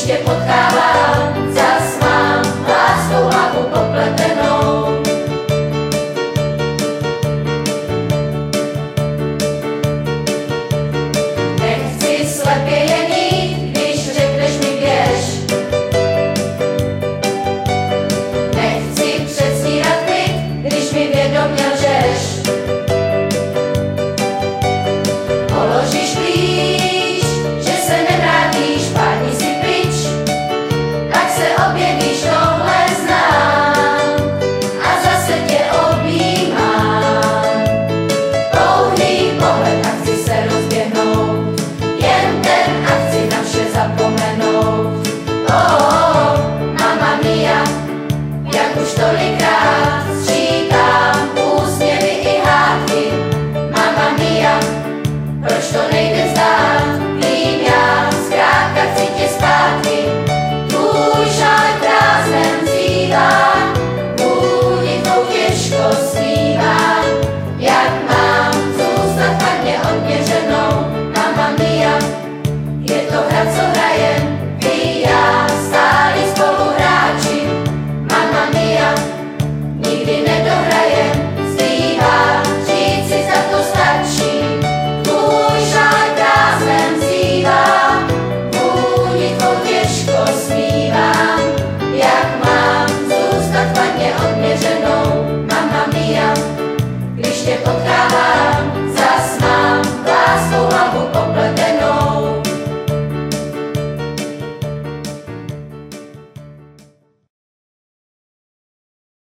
tě potkávám, zas mám láskou hlavu popletenou. Nechci slepě jen jít, když řekneš mi běž. Nechci předstírat klid, když mi vědomě lžeš. Položíš klíč, že se nevrátíš, pár dní si pryč, tak se objevíš, tohle znám a zase tě objímám. Pouhý pohled a chci se rozběhnout, jen ten a chci na vše zapomenout. Oh, mamma mia, jak už tolikrát sčítám úsměvy i hádky. Mamma mia, proč to nejde vzdát? Vím já, zkrátka chci tě zpátky. Tvůj šál v prázdném zývá, vůni tvou těžko smívám. Jak mám zůstat padně odměřenou? Mamma mia, je to hra, co hrajem, vy já, stáli spoluhráči. Mamma mia, nikdy nedohrajem, zbývá říct si, za to stačí. Tvůj šál v prázdném zývá, vůni tvou těžko smívám.